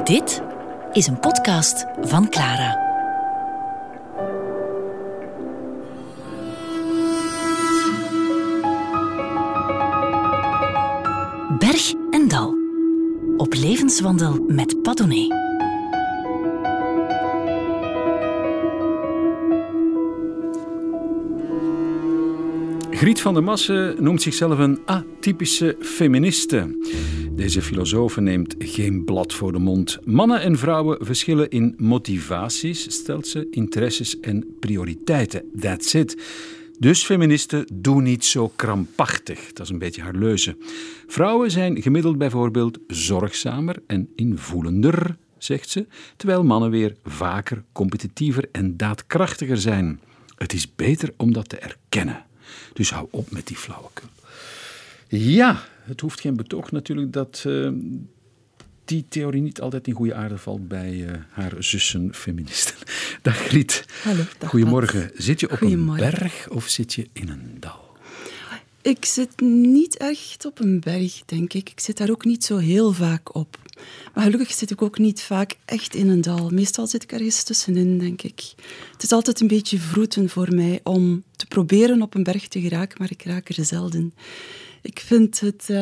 Dit is een podcast van Clara. Berg en dal. Op levenswandel met Padone. Griet van der Massen noemt zichzelf een atypische feministe. Deze filosoof neemt geen blad voor de mond. Mannen en vrouwen verschillen in motivaties, stelt ze, interesses en prioriteiten. That's it. Dus feministen doen niet zo krampachtig. Dat is een beetje haar leuze. Vrouwen zijn gemiddeld bijvoorbeeld zorgzamer en invoelender, zegt ze, terwijl mannen weer vaker competitiever en daadkrachtiger zijn. Het is beter om dat te erkennen. Dus hou op met die flauwekul. Ja, het hoeft geen betoog natuurlijk dat die theorie niet altijd in goede aarde valt bij haar zussen feministen. Dag Griet. Hallo, dag Goedemorgen. Pat. Zit je op een berg of zit je in een dal? Ik zit niet echt op een berg, denk ik. Ik zit daar ook niet zo heel vaak op. Maar gelukkig zit ik ook niet vaak echt in een dal. Meestal zit ik ergens tussenin, denk ik. Het is altijd een beetje vroeten voor mij om te proberen op een berg te geraken, maar ik raak er zelden. Ik vind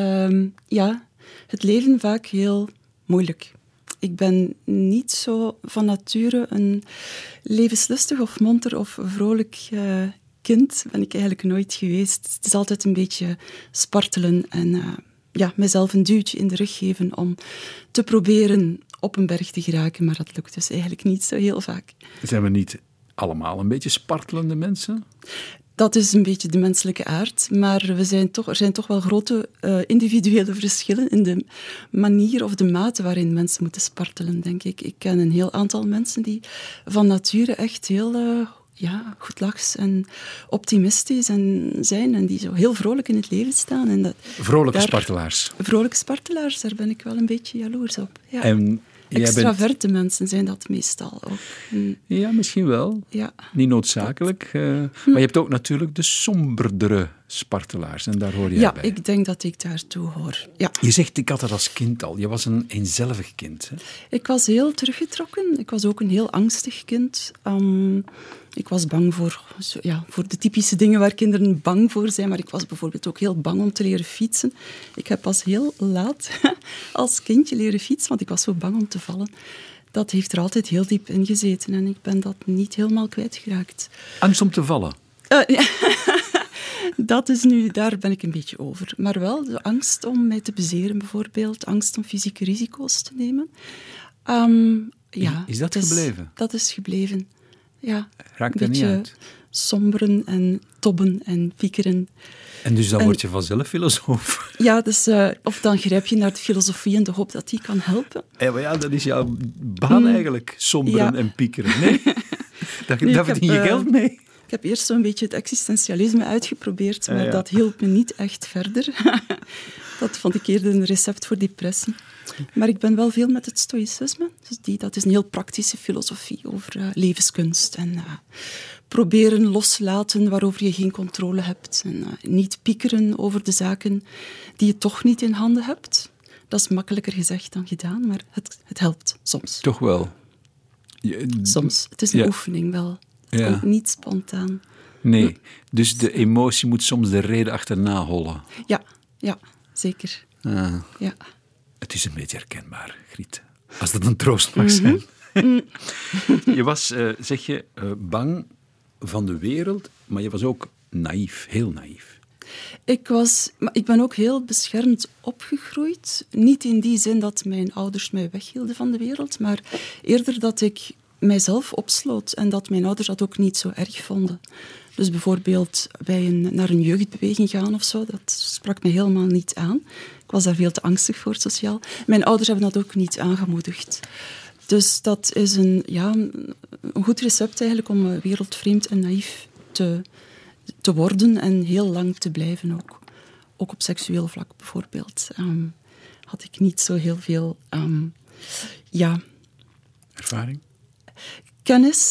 het leven vaak heel moeilijk. Ik ben niet zo van nature een levenslustig of monter of vrolijk kind. Ben ik eigenlijk nooit geweest. Het is altijd een beetje spartelen en mezelf een duwtje in de rug geven om te proberen op een berg te geraken. Maar dat lukt dus eigenlijk niet zo heel vaak. Zijn we niet allemaal een beetje spartelende mensen? Dat is een beetje de menselijke aard, maar er zijn toch wel grote individuele verschillen in de manier of de mate waarin mensen moeten spartelen, denk ik. Ik ken een heel aantal mensen die van nature echt heel goedlachs en optimistisch zijn en die zo heel vrolijk in het leven staan. En vrolijke spartelaars. Vrolijke spartelaars, daar ben ik wel een beetje jaloers op. Ja. En extraverte mensen zijn dat meestal ook. Ja, misschien wel. Ja. Niet noodzakelijk. Maar je hebt ook natuurlijk de somberdere spartelaars. En daar hoor jij bij. Ja, ik denk dat ik daartoe hoor. Ja. Je zegt, ik had dat als kind al. Je was een eenzelvig kind. Hè? Ik was heel teruggetrokken. Ik was ook een heel angstig kind. Ik was bang voor de typische dingen waar kinderen bang voor zijn. Maar ik was bijvoorbeeld ook heel bang om te leren fietsen. Ik heb pas heel laat als kindje leren fietsen, want ik was zo bang om te vallen. Dat heeft er altijd heel diep in gezeten en ik ben dat niet helemaal kwijtgeraakt. Angst om te vallen? Dat is nu, daar ben ik een beetje over. Maar wel de angst om mij te bezeren bijvoorbeeld. Angst om fysieke risico's te nemen. Is dat gebleven? Dat is gebleven. Ja, raakt er niet uit? Somberen en tobben en piekeren. En dus dan word je vanzelf filosoof? Ja, dus, of dan grijp je naar de filosofie in de hoop dat die kan helpen. Maar ja, dat is jouw baan eigenlijk, somberen en piekeren. Nee? Daar verdien je geld mee. Ik heb eerst zo'n beetje het existentialisme uitgeprobeerd, maar dat hielp me niet echt verder. Dat vond ik eerder een recept voor depressie. Maar ik ben wel veel met het stoïcisme. Dus dat is een heel praktische filosofie over levenskunst. En proberen loslaten waarover je geen controle hebt. En niet piekeren over de zaken die je toch niet in handen hebt. Dat is makkelijker gezegd dan gedaan, maar het helpt soms. Toch wel? Soms. Het is een oefening wel. Het komt niet spontaan. Nee, dus de emotie moet soms de reden achterna hollen. Ja, zeker. Ja. Het is een beetje herkenbaar, Griet. Als dat een troost mag zijn. Je was, zeg je, bang van de wereld, maar je was ook naïef, heel naïef. Ik ben ook heel beschermd opgegroeid. Niet in die zin dat mijn ouders mij weghielden van de wereld, maar eerder dat ik mijzelf opsloot en dat mijn ouders dat ook niet zo erg vonden. Dus bijvoorbeeld naar een jeugdbeweging gaan of zo, dat sprak me helemaal niet aan. Ik was daar veel te angstig voor, sociaal. Mijn ouders hebben dat ook niet aangemoedigd. Dus dat is een goed recept eigenlijk om wereldvreemd en naïef te worden en heel lang te blijven ook. Ook op seksueel vlak bijvoorbeeld. Had ik niet zo heel veel ervaring? Kennis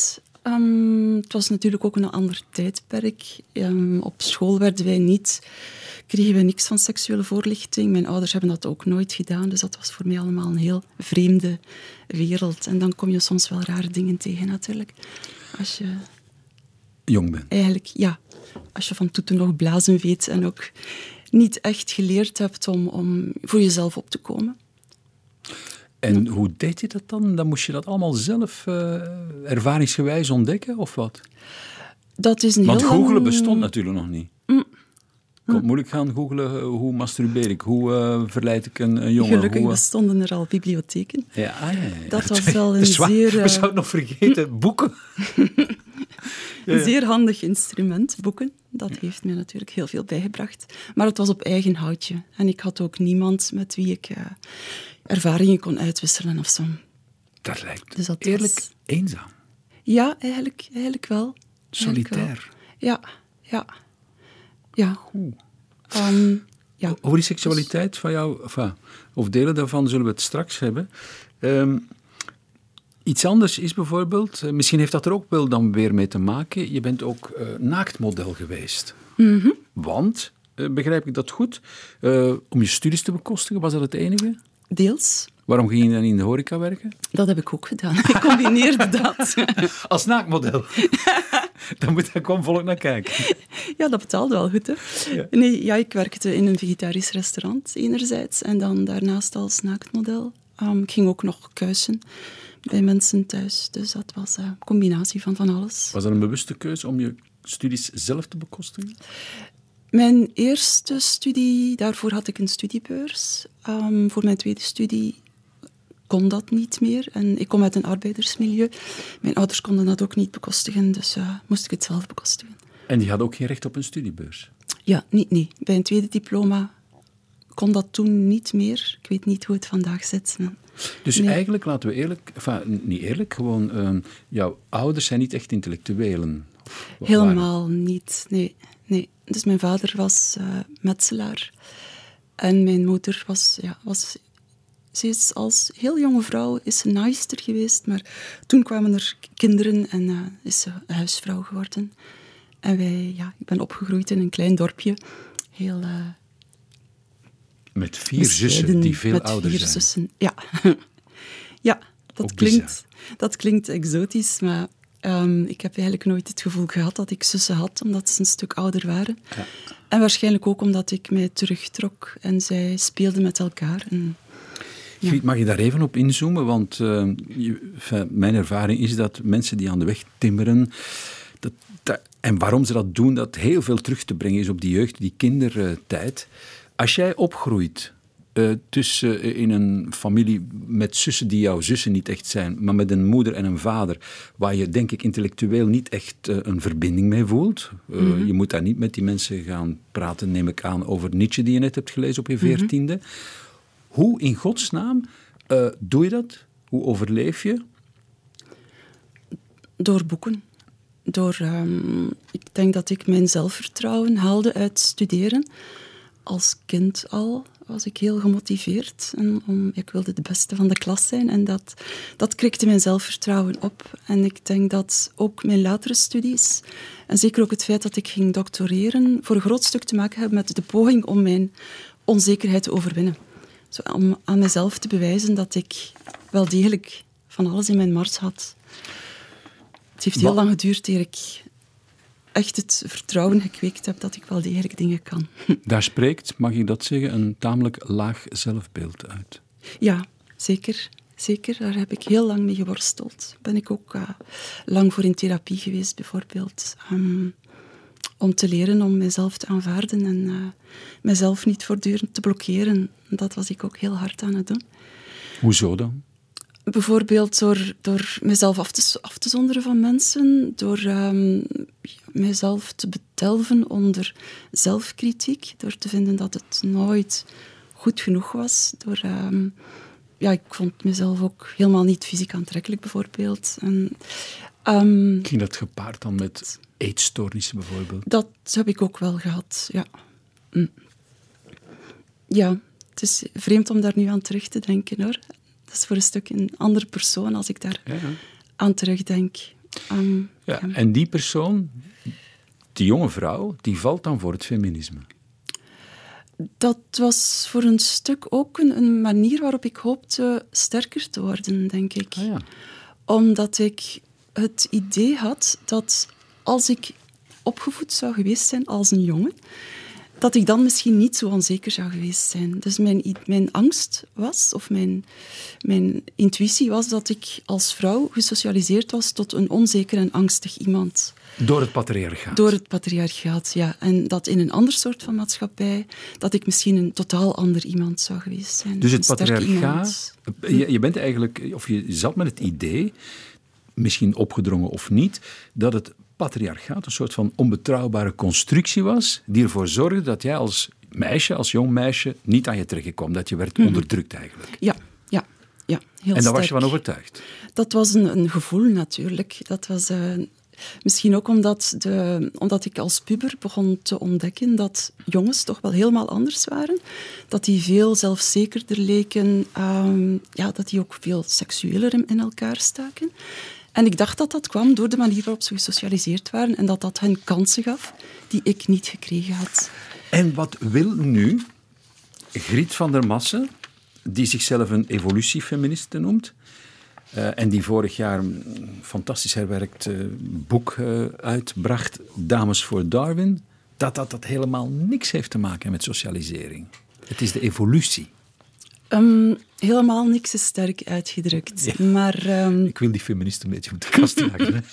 Het was natuurlijk ook een ander tijdperk. Op school kregen we niks van seksuele voorlichting. Mijn ouders hebben dat ook nooit gedaan, dus dat was voor mij allemaal een heel vreemde wereld. En dan kom je soms wel rare dingen tegen natuurlijk. Als je jong bent. Eigenlijk, ja. Als je van toeten nog blazen weet en ook niet echt geleerd hebt om voor jezelf op te komen. En hoe deed je dat dan? Dan moest je dat allemaal zelf ervaringsgewijs ontdekken, of wat? Dat is een Want heel googlen lang... bestond natuurlijk nog niet. Ik kon moeilijk gaan googlen, hoe masturbeer ik, hoe verleid ik een jongen. Gelukkig bestonden er al bibliotheken. Ja. Dat was wel een zeer... We zouden het nog vergeten, boeken. Een zeer handig instrument, boeken. Dat heeft mij natuurlijk heel veel bijgebracht. Maar het was op eigen houtje. En ik had ook niemand met wie ik ervaringen kon uitwisselen of zo. Dat lijkt Dus dat eerlijk was... eenzaam. Ja, eigenlijk wel. Solitair. Ja. Ja. Over die seksualiteit van jou, of delen daarvan, zullen we het straks hebben. Iets anders is bijvoorbeeld, misschien heeft dat er ook wel dan weer mee te maken, je bent ook naaktmodel geweest. Mm-hmm. Want, begrijp ik dat goed, om je studies te bekostigen, was dat het enige? Deels. Waarom ging je dan in de horeca werken? Dat heb ik ook gedaan. Ik combineerde dat. Als naaktmodel? Dan kwam volk naar kijken. Ja, dat betaalde wel goed, hè? Ja. Nee, ik werkte in een vegetarisch restaurant enerzijds en dan daarnaast als naaktmodel. Ik ging ook nog kuisen bij mensen thuis. Dus dat was een combinatie van alles. Was dat een bewuste keuze om je studies zelf te bekostigen? Mijn eerste studie, daarvoor had ik een studiebeurs. Voor mijn tweede studie kon dat niet meer. En ik kom uit een arbeidersmilieu. Mijn ouders konden dat ook niet bekostigen, dus moest ik het zelf bekostigen. En die had ook geen recht op een studiebeurs? Ja, nee. Bij een tweede diploma kon dat toen niet meer. Ik weet niet hoe het vandaag zit. Dus eigenlijk, laten we eerlijk... niet eerlijk, gewoon... jouw ouders zijn niet echt intellectuelen? Helemaal niet, nee. Dus mijn vader was metselaar. En mijn moeder was... Ze is als heel jonge vrouw is ze naaister geweest, maar toen kwamen er kinderen en is ze huisvrouw geworden. En ik ben opgegroeid in een klein dorpje. Heel... met 4 zussen die veel ouder zijn. Zussen. Ja. Ja, dat klinkt exotisch, maar ik heb eigenlijk nooit het gevoel gehad dat ik zussen had, omdat ze een stuk ouder waren. Ja. En waarschijnlijk ook omdat ik mij terugtrok en zij speelden met elkaar. Griet, mag je daar even op inzoomen? Want mijn ervaring is dat mensen die aan de weg timmeren, en waarom ze dat doen, dat heel veel terug te brengen is op die jeugd, die kindertijd. Als jij opgroeit in een familie met zussen die jouw zussen niet echt zijn, maar met een moeder en een vader, waar je denk ik intellectueel niet echt een verbinding mee voelt. Je moet daar niet met die mensen gaan praten, neem ik aan, over Nietzsche die je net hebt gelezen op je 14e. Hoe in godsnaam doe je dat? Hoe overleef je? Door boeken. Ik denk dat ik mijn zelfvertrouwen haalde uit studeren. Als kind al was ik heel gemotiveerd. Ik wilde de beste van de klas zijn. En dat krikte mijn zelfvertrouwen op. En ik denk dat ook mijn latere studies, en zeker ook het feit dat ik ging doctoreren, voor een groot stuk te maken hebben met de poging om mijn onzekerheid te overwinnen. Zo, om aan mezelf te bewijzen dat ik wel degelijk van alles in mijn mars had. Het heeft heel lang geduurd eer ik echt het vertrouwen gekweekt heb dat ik wel degelijk dingen kan. Daar spreekt, mag ik dat zeggen, een tamelijk laag zelfbeeld uit. Ja, zeker. Zeker, daar heb ik heel lang mee geworsteld. Ben ik ook lang voor in therapie geweest, bijvoorbeeld. Om te leren om mezelf te aanvaarden en mezelf niet voortdurend te blokkeren. Dat was ik ook heel hard aan het doen. Hoezo dan? Bijvoorbeeld door mezelf af te zonderen van mensen, door mezelf te bedelven onder zelfkritiek, door te vinden dat het nooit goed genoeg was. Ik vond mezelf ook helemaal niet fysiek aantrekkelijk, bijvoorbeeld. Ging dat gepaard dan met eetstoornissen, bijvoorbeeld? Dat heb ik ook wel gehad, ja. Ja, het is vreemd om daar nu aan terug te denken, hoor. Dat is voor een stuk een andere persoon als ik daar aan terugdenk. Ja, en die persoon, die jonge vrouw, die valt dan voor het feminisme. Dat was voor een stuk ook een manier waarop ik hoopte sterker te worden, denk ik. Ah, ja. Omdat ik het idee had dat als ik opgevoed zou geweest zijn als een jongen, dat ik dan misschien niet zo onzeker zou geweest zijn. Dus mijn angst was, of mijn intuïtie was, dat ik als vrouw gesocialiseerd was tot een onzeker en angstig iemand. Door het patriarchaat. Door het patriarchaat, ja. En dat in een ander soort van maatschappij, dat ik misschien een totaal ander iemand zou geweest zijn. Dus het een sterk patriarchaat... Je bent eigenlijk, of je zat met het idee, misschien opgedrongen of niet, dat het patriarchaat een soort van onbetrouwbare constructie was, die ervoor zorgde dat jij als meisje, als jong meisje, niet aan je trekken kwam. Dat je werd onderdrukt eigenlijk. Ja, heel sterk. En daar was je van overtuigd? Dat was een gevoel natuurlijk. Dat was misschien ook omdat ik als puber begon te ontdekken dat jongens toch wel helemaal anders waren. Dat die veel zelfzekerder leken. Dat die ook veel seksueler in elkaar staken. En ik dacht dat dat kwam door de manier waarop ze gesocialiseerd waren en dat hen kansen gaf die ik niet gekregen had. En wat wil nu Griet van der Massen, die zichzelf een evolutiefeministe noemt, en die vorig jaar een fantastisch herwerkt boek uitbracht, Dames voor Darwin, dat helemaal niks heeft te maken met socialisering. Het is de evolutie. Helemaal niks is sterk uitgedrukt. Ja. Maar, ik wil die feministen een beetje op de kast jagen.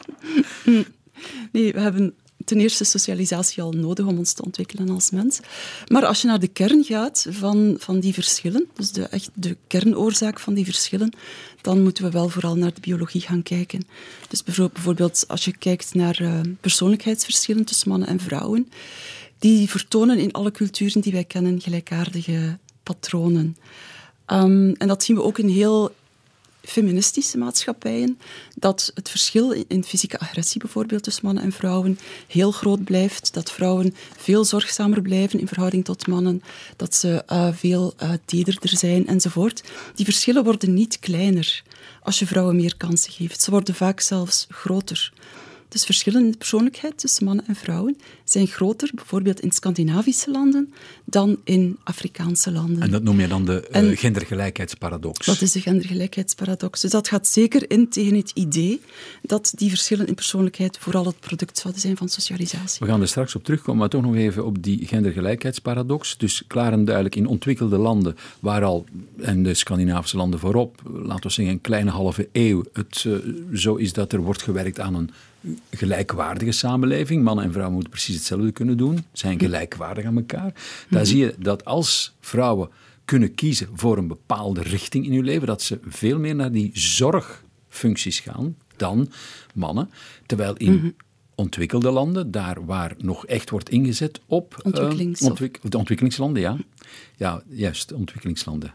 Nee, we hebben ten eerste socialisatie al nodig om ons te ontwikkelen als mens. Maar als je naar de kern gaat van die verschillen, dus de kernoorzaak van die verschillen, dan moeten we wel vooral naar de biologie gaan kijken. Dus bijvoorbeeld als je kijkt naar persoonlijkheidsverschillen tussen mannen en vrouwen, die vertonen in alle culturen die wij kennen gelijkaardige patronen. En dat zien we ook in heel feministische maatschappijen, dat het verschil in fysieke agressie bijvoorbeeld tussen mannen en vrouwen heel groot blijft, dat vrouwen veel zorgzamer blijven in verhouding tot mannen, dat ze veel tederder zijn enzovoort. Die verschillen worden niet kleiner als je vrouwen meer kansen geeft. Ze worden vaak zelfs groter. Dus verschillen in de persoonlijkheid tussen mannen en vrouwen zijn groter, bijvoorbeeld in Scandinavische landen, dan in Afrikaanse landen. En dat noem je dan de gendergelijkheidsparadox? Dat is de gendergelijkheidsparadox. Dus dat gaat zeker in tegen het idee dat die verschillen in persoonlijkheid vooral het product zouden zijn van socialisatie. We gaan er straks op terugkomen, maar toch nog even op die gendergelijkheidsparadox. Dus klaar en duidelijk in ontwikkelde landen, waar al, en de Scandinavische landen voorop, laten we zeggen een kleine halve eeuw, het zo is dat er wordt gewerkt aan een gelijkwaardige samenleving. Mannen en vrouwen moeten precies hetzelfde kunnen doen, zijn gelijkwaardig aan elkaar. Daar zie je dat als vrouwen kunnen kiezen voor een bepaalde richting in hun leven, dat ze veel meer naar die zorgfuncties gaan dan mannen. Terwijl in ontwikkelde landen, daar waar nog echt wordt ingezet op de ontwikkelingslanden, ja. Ja, juist, ontwikkelingslanden.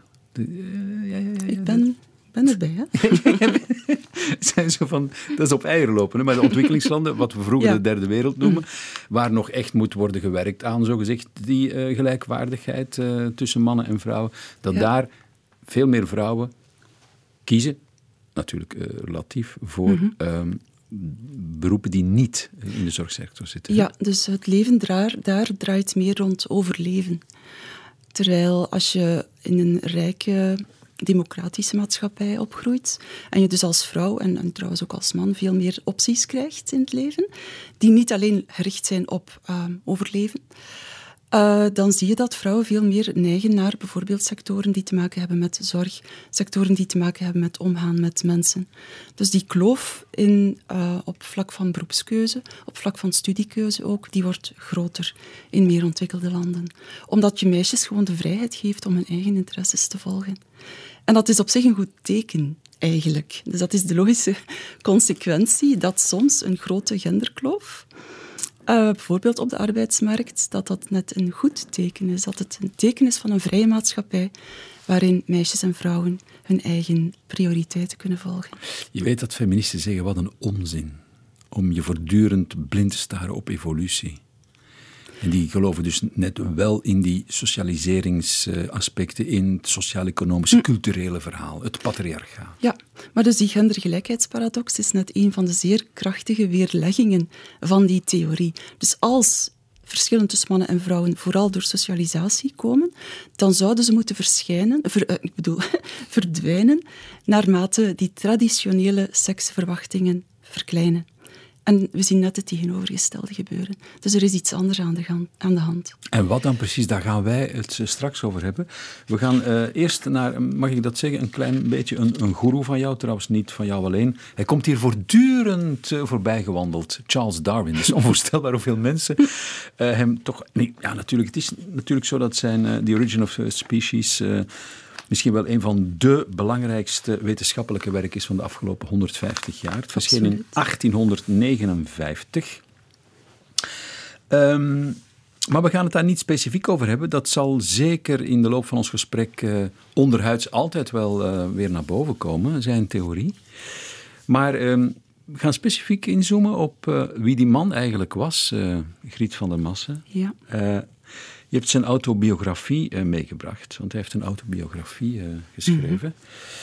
Ik ben erbij, hè? Zijn zo van, dat is op eieren lopen, hè? Maar de ontwikkelingslanden, wat we vroeger de derde wereld noemen, waar nog echt moet worden gewerkt aan, zogezegd, die gelijkwaardigheid tussen mannen en vrouwen, dat daar veel meer vrouwen kiezen, natuurlijk relatief, voor beroepen die niet in de zorgsector zitten. Ja, dus het leven daar draait meer rond overleven. Terwijl als je in een rijke democratische maatschappij opgroeit en je dus als vrouw en trouwens ook als man veel meer opties krijgt in het leven, die niet alleen gericht zijn op overleven, dan zie je dat vrouwen veel meer neigen naar bijvoorbeeld sectoren die te maken hebben met zorg, sectoren die te maken hebben met omgaan met mensen. Dus die kloof op vlak van beroepskeuze, op vlak van studiekeuze ook, die wordt groter in meer ontwikkelde landen. Omdat je meisjes gewoon de vrijheid geeft om hun eigen interesses te volgen. En dat is op zich een goed teken, eigenlijk. Dus dat is de logische consequentie dat soms een grote genderkloof, bijvoorbeeld op de arbeidsmarkt, dat net een goed teken is. Dat het een teken is van een vrije maatschappij waarin meisjes en vrouwen hun eigen prioriteiten kunnen volgen. Je weet dat feministen zeggen, wat een onzin om je voortdurend blind te staren op evolutie. En die geloven dus net wel in die socialiseringsaspecten, in het sociaal-economische, culturele verhaal, het patriarchaat. Ja, maar dus die gendergelijkheidsparadox is net een van de zeer krachtige weerleggingen van die theorie. Dus als verschillen tussen mannen en vrouwen vooral door socialisatie komen, dan zouden ze moeten verdwijnen naarmate die traditionele seksverwachtingen verkleinen. En we zien net het tegenovergestelde gebeuren. Dus er is iets anders aan de hand. En wat dan precies, daar gaan wij het straks over hebben. We gaan eerst naar, mag ik dat zeggen, een klein beetje een goeroe van jou. Trouwens niet van jou alleen. Hij komt hier voortdurend voorbij gewandeld. Charles Darwin. Het is onvoorstelbaar hoeveel mensen hem toch... Nee, ja, natuurlijk. Het is natuurlijk zo dat zijn The Origin of Species... misschien wel een van de belangrijkste wetenschappelijke werken is van de afgelopen 150 jaar. Het verscheen in 1859. Maar we gaan het daar niet specifiek over hebben. Dat zal zeker in de loop van ons gesprek onderhuids altijd wel weer naar boven komen, zijn theorie. Maar we gaan specifiek inzoomen op wie die man eigenlijk was, Griet van der Masse. Ja. Je hebt zijn autobiografie meegebracht, want hij heeft een autobiografie geschreven.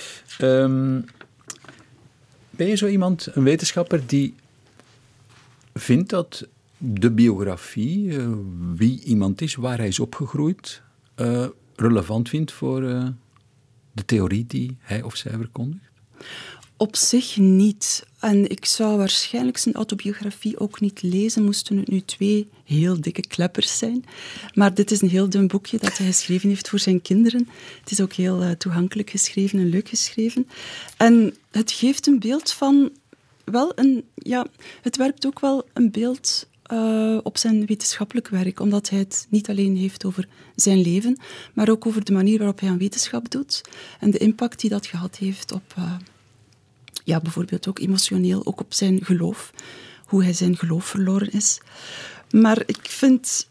Ben je zo iemand, een wetenschapper, die vindt dat de biografie, wie iemand is, waar hij is opgegroeid, relevant vindt voor de theorie die hij of zij verkondigt? Op zich niet. En ik zou waarschijnlijk zijn autobiografie ook niet lezen, moesten het nu 2 heel dikke kleppers zijn. Maar dit is een heel dun boekje dat hij geschreven heeft voor zijn kinderen. Het is ook heel toegankelijk geschreven en leuk geschreven. En het geeft een beeld van... het werpt ook wel een beeld op zijn wetenschappelijk werk, omdat hij het niet alleen heeft over zijn leven, maar ook over de manier waarop hij aan wetenschap doet en de impact die dat gehad heeft op... bijvoorbeeld ook emotioneel, ook op zijn geloof. Hoe hij zijn geloof verloren is. Maar ik vind...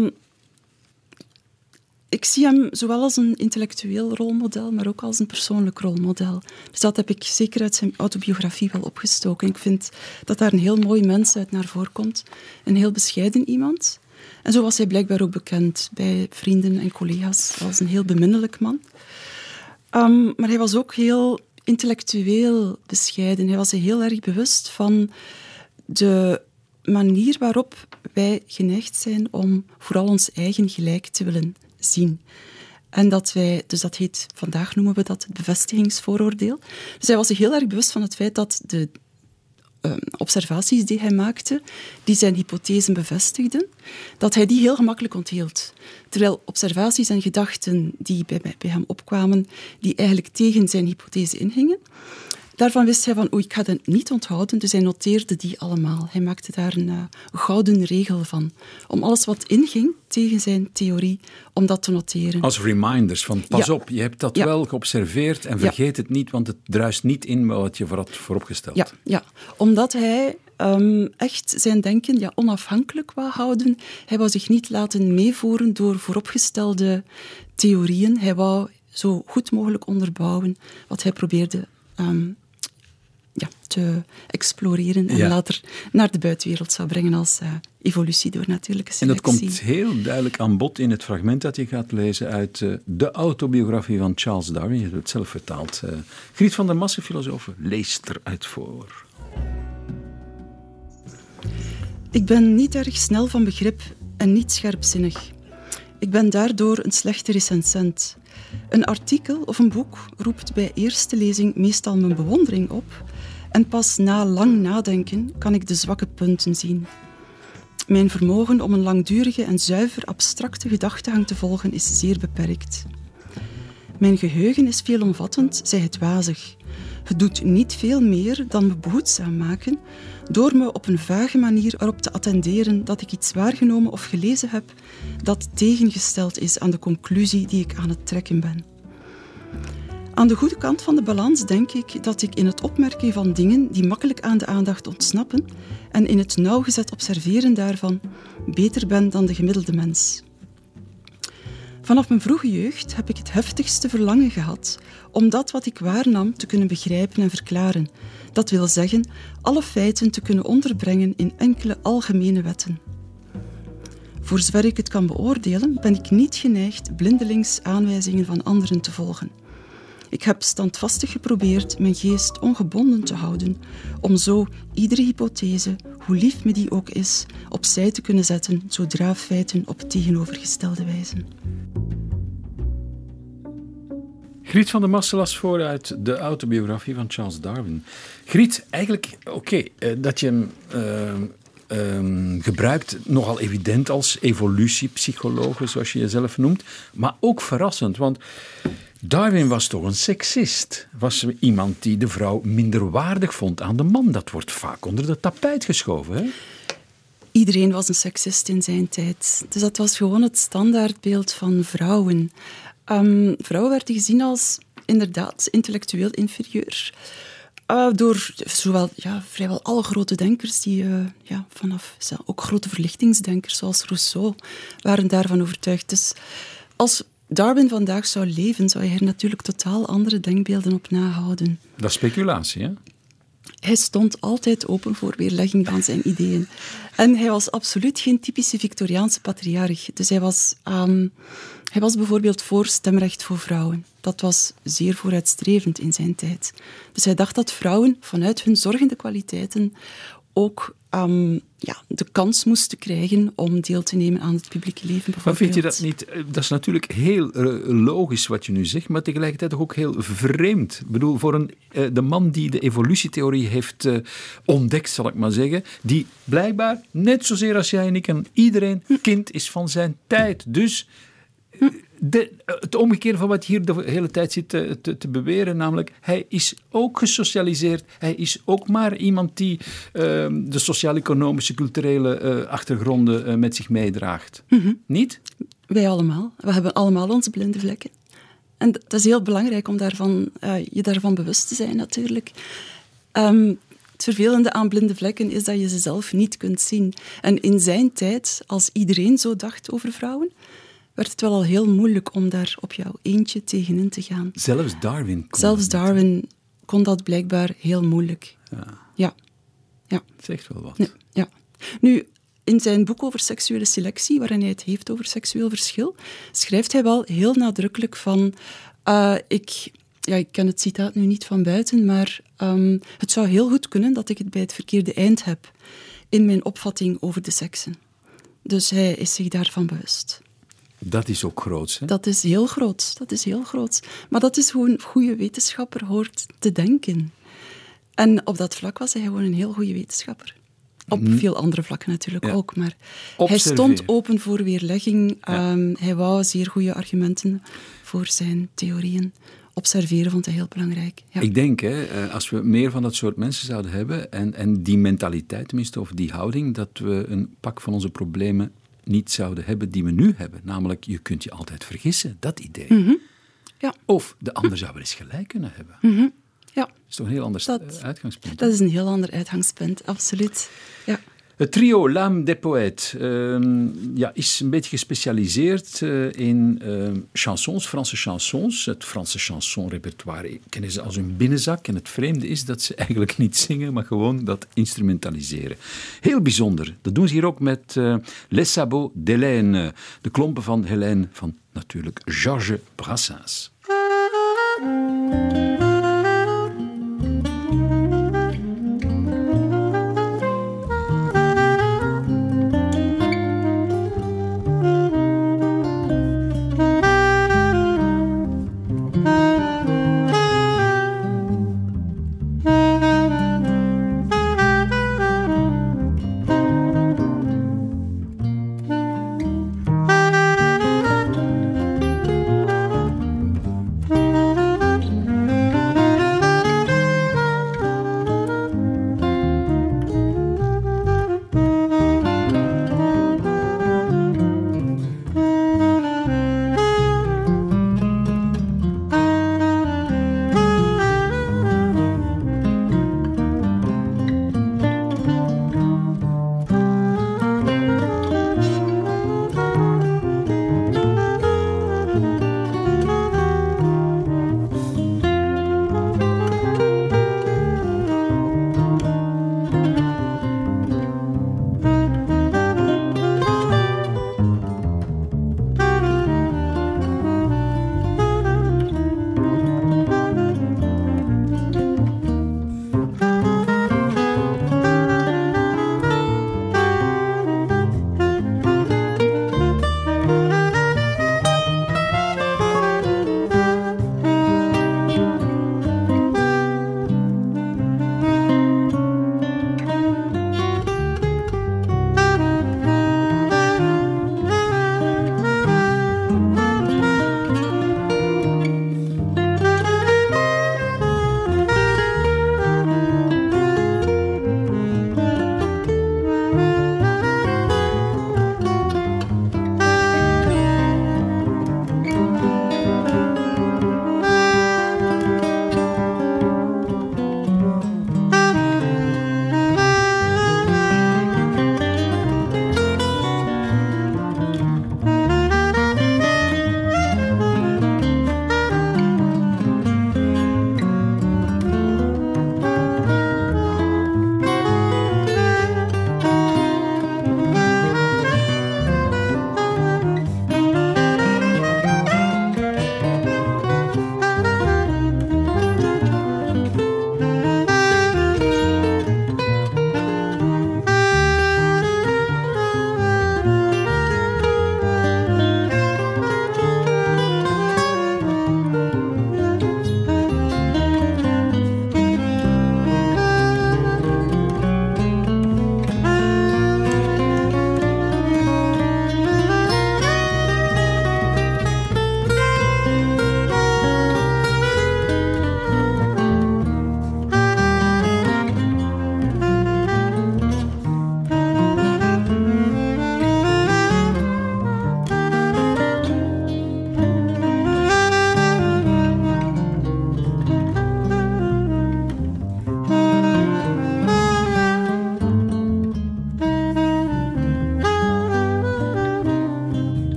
ik zie hem zowel als een intellectueel rolmodel, maar ook als een persoonlijk rolmodel. Dus dat heb ik zeker uit zijn autobiografie wel opgestoken. Ik vind dat daar een heel mooi mens uit naar voren komt. Een heel bescheiden iemand. En zo was hij blijkbaar ook bekend bij vrienden en collega's als een heel beminnelijk man. Maar hij was ook heel... intellectueel bescheiden. Hij was zich heel erg bewust van de manier waarop wij geneigd zijn om vooral ons eigen gelijk te willen zien. En dat wij, dus dat heet, vandaag noemen we dat het bevestigingsvooroordeel. Dus hij was zich heel erg bewust van het feit dat de observaties die hij maakte, die zijn hypothesen bevestigden, dat hij die heel gemakkelijk onthield. Terwijl observaties en gedachten die bij hem opkwamen, die eigenlijk tegen zijn hypothese ingingen, daarvan wist hij van, ik ga dat niet onthouden, dus hij noteerde die allemaal. Hij maakte daar een gouden regel van, om alles wat inging tegen zijn theorie, om dat te noteren. Als reminders van, pas op, je hebt dat wel geobserveerd en vergeet het niet, want het druist niet in wat je had vooropgesteld. Ja, omdat hij echt zijn denken onafhankelijk wou houden. Hij wou zich niet laten meevoeren door vooropgestelde theorieën. Hij wou zo goed mogelijk onderbouwen wat hij probeerde te exploreren en later naar de buitenwereld zou brengen als evolutie door natuurlijke selectie. En dat komt heel duidelijk aan bod in het fragment dat je gaat lezen uit de autobiografie van Charles Darwin. Je hebt het zelf vertaald. Griet van der Masse, filosoof, leest eruit voor. Ik ben niet erg snel van begrip en niet scherpzinnig. Ik ben daardoor een slechte recensent. Een artikel of een boek roept bij eerste lezing meestal mijn bewondering op en pas na lang nadenken kan ik de zwakke punten zien. Mijn vermogen om een langdurige en zuiver abstracte gedachtegang te volgen is zeer beperkt. Mijn geheugen is veelomvattend, zij het wazig. Het doet niet veel meer dan me behoedzaam maken door me op een vage manier erop te attenderen dat ik iets waargenomen of gelezen heb dat tegengesteld is aan de conclusie die ik aan het trekken ben. Aan de goede kant van de balans denk ik dat ik in het opmerken van dingen die makkelijk aan de aandacht ontsnappen en in het nauwgezet observeren daarvan beter ben dan de gemiddelde mens. Vanaf mijn vroege jeugd heb ik het heftigste verlangen gehad om dat wat ik waarnam te kunnen begrijpen en verklaren. Dat wil zeggen, alle feiten te kunnen onderbrengen in enkele algemene wetten. Voor zover ik het kan beoordelen, ben ik niet geneigd blindelings aanwijzingen van anderen te volgen. Ik heb standvastig geprobeerd mijn geest ongebonden te houden, om zo iedere hypothese, hoe lief me die ook is, opzij te kunnen zetten zodra feiten op tegenovergestelde wijzen. Griet van der Massen las voor uit de autobiografie van Charles Darwin. Griet, eigenlijk, dat je hem gebruikt, nogal evident als evolutiepsycholoog, zoals je jezelf noemt, maar ook verrassend, want Darwin was toch een seksist. Was iemand die de vrouw minderwaardig vond aan de man. Dat wordt vaak onder de tapijt geschoven, hè? Iedereen was een seksist in zijn tijd. Dus dat was gewoon het standaardbeeld van vrouwen. Vrouwen werden gezien als inderdaad intellectueel inferieur. Door zowel vrijwel alle grote denkers, die ook grote verlichtingsdenkers zoals Rousseau, waren daarvan overtuigd. Dus als Darwin vandaag zou leven, zou hij er natuurlijk totaal andere denkbeelden op nahouden. Dat is speculatie, hè? Hij stond altijd open voor weerlegging van zijn ideeën. En hij was absoluut geen typische Victoriaanse patriarch. Dus hij was bijvoorbeeld voor stemrecht voor vrouwen. Dat was zeer vooruitstrevend in zijn tijd. Dus hij dacht dat vrouwen vanuit hun zorgende kwaliteiten ook de kans moesten krijgen om deel te nemen aan het publieke leven. Maar vind je dat niet... Dat is natuurlijk heel logisch wat je nu zegt, maar tegelijkertijd ook heel vreemd. Ik bedoel, voor de man die de evolutietheorie heeft ontdekt, zal ik maar zeggen, die blijkbaar, net zozeer als jij en ik en iedereen, kind is van zijn tijd. Dus het omgekeerde van wat je hier de hele tijd zit te beweren, namelijk hij is ook gesocialiseerd, hij is ook maar iemand die de sociaal-economische, culturele achtergronden met zich meedraagt. Mm-hmm. Niet? Wij allemaal. We hebben allemaal onze blinde vlekken. En dat is heel belangrijk om je daarvan bewust te zijn natuurlijk. Het vervelende aan blinde vlekken is dat je ze zelf niet kunt zien. En in zijn tijd, als iedereen zo dacht over vrouwen, werd het wel al heel moeilijk om daar op jouw eentje tegenin te gaan. Zelfs Darwin kon dat blijkbaar heel moeilijk. Ja. Dat zegt wel wat. Ja. Nu, in zijn boek over seksuele selectie, waarin hij het heeft over seksueel verschil, schrijft hij wel heel nadrukkelijk van... ik ken het citaat nu niet van buiten, maar het zou heel goed kunnen dat ik het bij het verkeerde eind heb in mijn opvatting over de seksen. Dus hij is zich daarvan bewust. Dat is ook groots, hè? Dat is heel groot. Maar dat is hoe een goede wetenschapper hoort te denken. En op dat vlak was hij gewoon een heel goede wetenschapper. Op veel andere vlakken natuurlijk ook, maar hij stond open voor weerlegging. Hij wou zeer goede argumenten voor zijn theorieën. Observeren vond hij heel belangrijk. Ja. Ik denk, als we meer van dat soort mensen zouden hebben, en die mentaliteit tenminste, of die houding, dat we een pak van onze problemen niet zouden hebben die we nu hebben. Namelijk, je kunt je altijd vergissen, dat idee. Mm-hmm. Ja. Of de ander zou wel eens gelijk kunnen hebben. Mm-hmm. Ja. Dat is toch een heel ander uitgangspunt. Dat is een heel ander uitgangspunt, absoluut. Ja. Het trio L'Âme des Poètes is een beetje gespecialiseerd in chansons, Franse chansons. Het Franse chansonrepertoire kennen ze als hun binnenzak. En het vreemde is dat ze eigenlijk niet zingen, maar gewoon dat instrumentaliseren. Heel bijzonder. Dat doen ze hier ook met Les Sabots d'Hélène. De klompen van Hélène van natuurlijk Georges Brassens.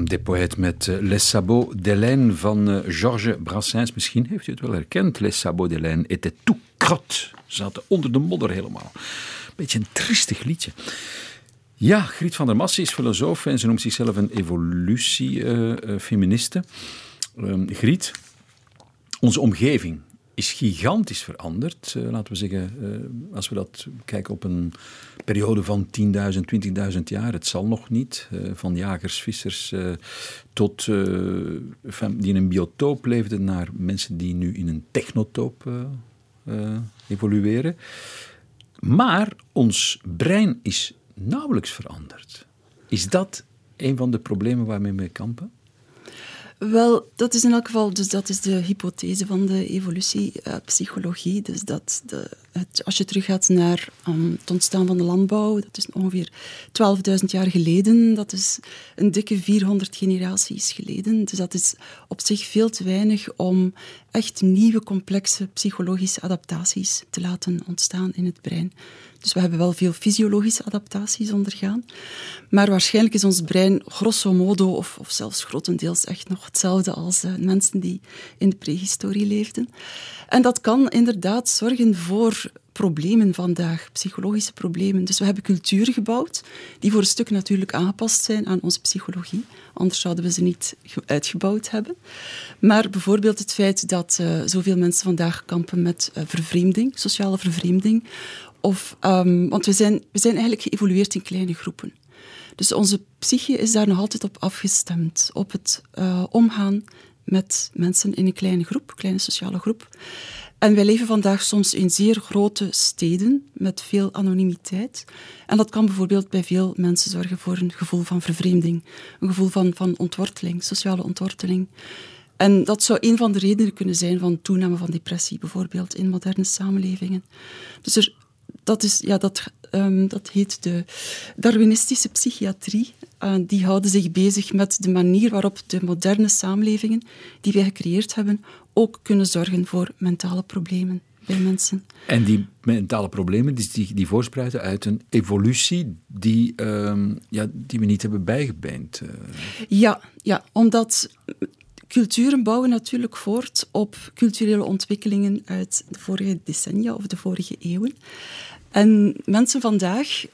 Femme des Poètes met Les Sabots d'Hélène van Georges Brassens. Misschien heeft u het wel herkend. Les Sabots d'Hélène étaient tout crottes. Zaten onder de modder helemaal. Beetje een triestig liedje. Ja, Griet van der Masse is filosoof en ze noemt zichzelf een evolutiefeministe. Griet, onze omgeving is gigantisch veranderd. Laten we zeggen, als we dat kijken op een periode van 10.000, 20.000 jaar, het zal nog niet. Van jagers, vissers tot die in een biotoop leefden naar mensen die nu in een technotoop evolueren. Maar ons brein is nauwelijks veranderd. Is dat een van de problemen waarmee we kampen? Wel, dat is in elk geval, dus dat is de hypothese van de evolutiepsychologie. Dus als je teruggaat naar het ontstaan van de landbouw, dat is ongeveer 12.000 jaar geleden, dat is een dikke 400 generaties geleden. Dus dat is op zich veel te weinig om echt nieuwe, complexe psychologische adaptaties te laten ontstaan in het brein. Dus we hebben wel veel fysiologische adaptaties ondergaan. Maar waarschijnlijk is ons brein grosso modo, of zelfs grotendeels, echt nog hetzelfde als mensen die in de prehistorie leefden. En dat kan inderdaad zorgen voor problemen vandaag, psychologische problemen. Dus we hebben culturen gebouwd die voor een stuk natuurlijk aangepast zijn aan onze psychologie. Anders zouden we ze niet uitgebouwd hebben. Maar bijvoorbeeld het feit dat zoveel mensen vandaag kampen met vervreemding, sociale vervreemding. Want we zijn eigenlijk geëvolueerd in kleine groepen. Dus onze psyche is daar nog altijd op afgestemd. Op het omgaan met mensen in een kleine groep, kleine sociale groep. En wij leven vandaag soms in zeer grote steden met veel anonimiteit. En dat kan bijvoorbeeld bij veel mensen zorgen voor een gevoel van vervreemding. Een gevoel van ontworteling, sociale ontworteling. En dat zou een van de redenen kunnen zijn van toename van depressie, bijvoorbeeld in moderne samenlevingen. Dus dat heet de Darwinistische psychiatrie. Die houden zich bezig met de manier waarop de moderne samenlevingen die wij gecreëerd hebben ook kunnen zorgen voor mentale problemen bij mensen. En die mentale problemen die voorspruiten uit een evolutie die we niet hebben bijgebeend. Ja, omdat culturen bouwen natuurlijk voort op culturele ontwikkelingen uit de vorige decennia of de vorige eeuwen. En mensen vandaag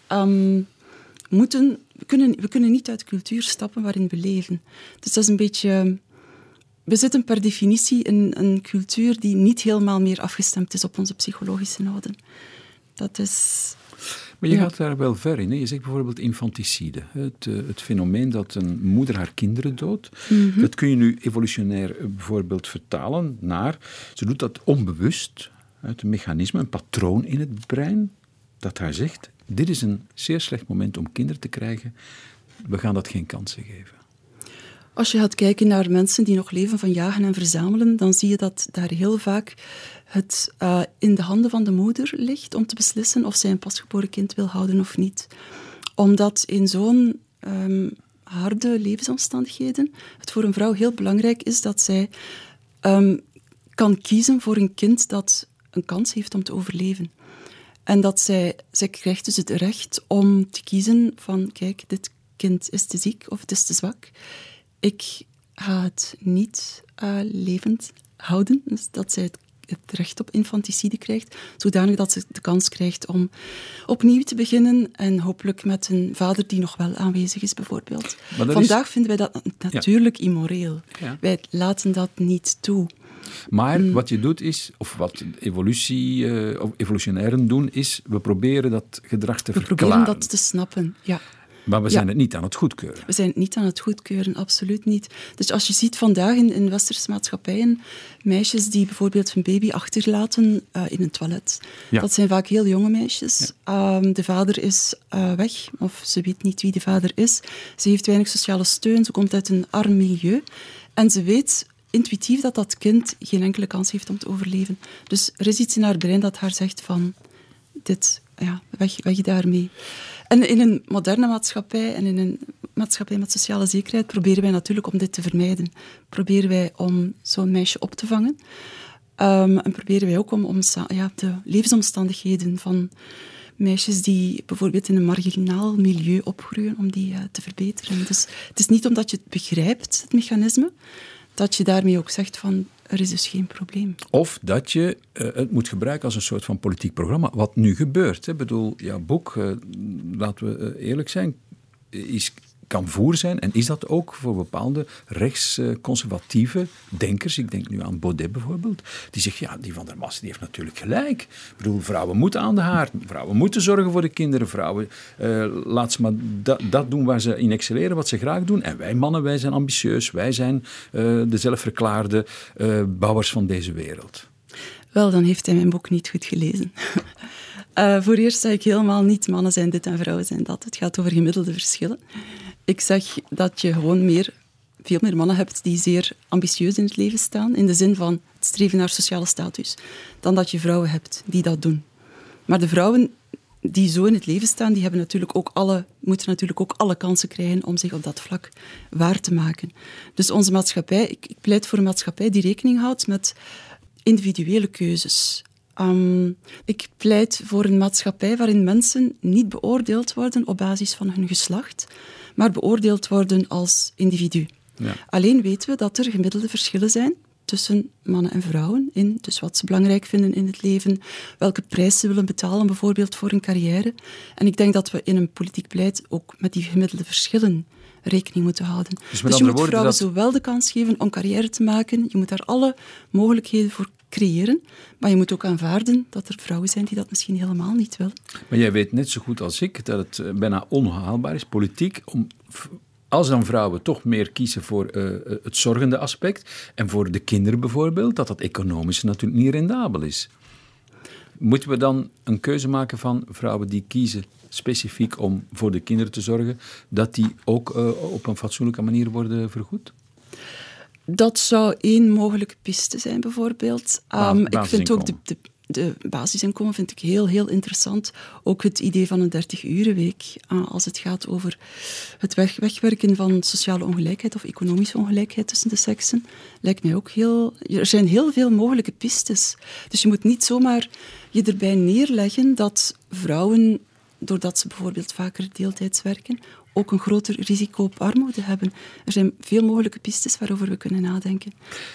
we kunnen niet uit de cultuur stappen waarin we leven. Dus dat is een beetje... We zitten per definitie in een cultuur die niet helemaal meer afgestemd is op onze psychologische noden. Dat is... Maar je gaat daar wel ver in. Hè? Je zegt bijvoorbeeld infanticide. Het fenomeen dat een moeder haar kinderen doodt. Mm-hmm. Dat kun je nu evolutionair bijvoorbeeld vertalen naar... Ze doet dat onbewust uit een mechanisme, een patroon in het brein, dat haar zegt, dit is een zeer slecht moment om kinderen te krijgen. We gaan dat geen kansen geven. Als je gaat kijken naar mensen die nog leven van jagen en verzamelen, dan zie je dat daar heel vaak het in de handen van de moeder ligt om te beslissen of zij een pasgeboren kind wil houden of niet. Omdat in zo'n harde levensomstandigheden het voor een vrouw heel belangrijk is dat zij kan kiezen voor een kind dat een kans heeft om te overleven. En dat zij krijgt dus het recht om te kiezen van, kijk, dit kind is te ziek of het is te zwak. Ik ga het niet levend houden. Dus dat zij het recht op infanticide krijgt, zodanig dat ze de kans krijgt om opnieuw te beginnen en hopelijk met een vader die nog wel aanwezig is, bijvoorbeeld. Vandaag vinden wij dat natuurlijk immoreel. Ja. Wij laten dat niet toe. Maar wat je doet is, of wat evolutionairen doen, is we proberen dat gedrag te verklaren. We proberen dat te snappen, ja. Maar we zijn het niet aan het goedkeuren. We zijn het niet aan het goedkeuren, absoluut niet. Dus als je ziet vandaag in westerse maatschappijen meisjes die bijvoorbeeld hun baby achterlaten in een toilet. Ja. Dat zijn vaak heel jonge meisjes. Ja. De vader is weg, of ze weet niet wie de vader is. Ze heeft weinig sociale steun, ze komt uit een arm milieu. En ze weet intuïtief dat kind geen enkele kans heeft om te overleven. Dus er is iets in haar brein dat haar zegt van, weg daarmee. En in een moderne maatschappij en in een maatschappij met sociale zekerheid proberen wij natuurlijk om dit te vermijden. Proberen wij om zo'n meisje op te vangen. En proberen wij ook om de levensomstandigheden van meisjes die bijvoorbeeld in een marginaal milieu opgroeien, om die te verbeteren. Dus het is niet omdat je het begrijpt, het mechanisme, dat je daarmee ook zegt van, er is dus geen probleem. Of dat je het moet gebruiken als een soort van politiek programma, wat nu gebeurt. Ik bedoel, jouw boek, laten we eerlijk zijn, kan voer zijn, en is dat ook voor bepaalde rechtsconservatieve denkers. Ik denk nu aan Baudet bijvoorbeeld. Die zegt, ja, die Van der Massen die heeft natuurlijk gelijk. Ik bedoel, vrouwen moeten aan de haard. Vrouwen moeten zorgen voor de kinderen. Vrouwen, laat ze maar dat doen waar ze in excelleren, wat ze graag doen. En wij mannen, wij zijn ambitieus. Wij zijn de zelfverklaarde bouwers van deze wereld. Wel, dan heeft hij mijn boek niet goed gelezen. Voor eerst zeg ik helemaal niet mannen zijn dit en vrouwen zijn dat. Het gaat over gemiddelde verschillen. Ik zeg dat je gewoon veel meer mannen hebt die zeer ambitieus in het leven staan, in de zin van het streven naar sociale status, dan dat je vrouwen hebt die dat doen. Maar de vrouwen die zo in het leven staan, die hebben moeten natuurlijk ook alle kansen krijgen om zich op dat vlak waar te maken. Dus onze maatschappij, ik pleit voor een maatschappij die rekening houdt met individuele keuzes. Ik pleit voor een maatschappij waarin mensen niet beoordeeld worden op basis van hun geslacht, maar beoordeeld worden als individu. Ja. Alleen weten we dat er gemiddelde verschillen zijn tussen mannen en vrouwen in dus wat ze belangrijk vinden in het leven, welke prijs ze willen betalen bijvoorbeeld voor een carrière. En ik denk dat we in een politiek beleid ook met die gemiddelde verschillen rekening moeten houden. Dus je moet vrouwen zowel de kans geven om carrière te maken, je moet daar alle mogelijkheden voor creëren, maar je moet ook aanvaarden dat er vrouwen zijn die dat misschien helemaal niet willen. Maar jij weet net zo goed als ik dat het bijna onhaalbaar is, politiek, als dan vrouwen toch meer kiezen voor het zorgende aspect en voor de kinderen bijvoorbeeld, dat economisch natuurlijk niet rendabel is. Moeten we dan een keuze maken van vrouwen die kiezen specifiek om voor de kinderen te zorgen, dat die ook op een fatsoenlijke manier worden vergoed? Dat zou één mogelijke piste zijn, bijvoorbeeld. Ik vind ook de basisinkomen vind ik heel, heel interessant. Ook het idee van een 30-urenweek, als het gaat over het wegwerken van sociale ongelijkheid of economische ongelijkheid tussen de seksen, lijkt mij ook heel... Er zijn heel veel mogelijke pistes. Dus je moet niet zomaar je erbij neerleggen dat vrouwen, doordat ze bijvoorbeeld vaker deeltijds werken, ook een groter risico op armoede hebben. Er zijn veel mogelijke pistes waarover we kunnen nadenken.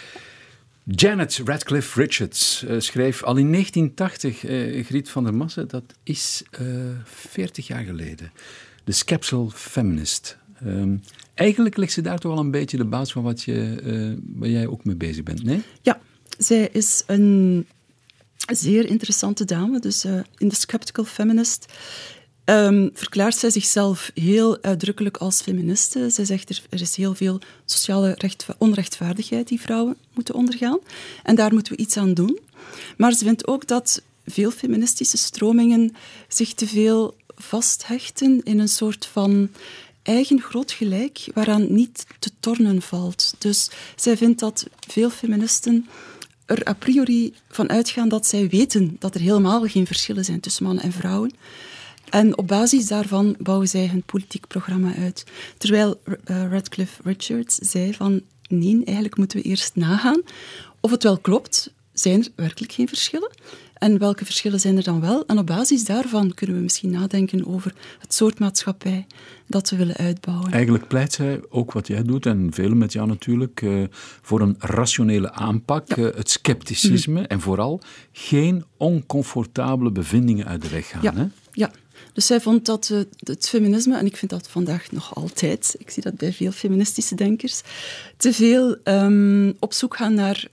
Janet Radcliffe Richards schreef al in 1980, Griet van der Massen, dat is 40 jaar geleden. The Skeptical Feminist. Eigenlijk legt ze daar toch wel een beetje de basis van waar jij ook mee bezig bent, nee? Ja, zij is een zeer interessante dame. Dus in The Skeptical Feminist verklaart zij zichzelf heel uitdrukkelijk als feministe. Zij zegt er is heel veel sociale onrechtvaardigheid die vrouwen moeten ondergaan. En daar moeten we iets aan doen. Maar ze vindt ook dat veel feministische stromingen zich te veel vasthechten in een soort van eigen groot gelijk waaraan niet te tornen valt. Dus zij vindt dat veel feministen er a priori van uitgaan dat zij weten dat er helemaal geen verschillen zijn tussen mannen en vrouwen. En op basis daarvan bouwen zij hun politiek programma uit. Terwijl Radcliffe Richards zei van nee, eigenlijk moeten we eerst nagaan of het wel klopt. Zijn er werkelijk geen verschillen? En welke verschillen zijn er dan wel? En op basis daarvan kunnen we misschien nadenken over het soort maatschappij dat we willen uitbouwen. Eigenlijk pleit zij ook wat jij doet, en velen met jou natuurlijk, voor een rationele aanpak, ja. Het scepticisme en vooral geen oncomfortabele bevindingen uit de weg gaan. Ja, hè? Ja. Dus zij vond dat het feminisme, en ik vind dat vandaag nog altijd, ik zie dat bij veel feministische denkers, te veel op zoek gaan naar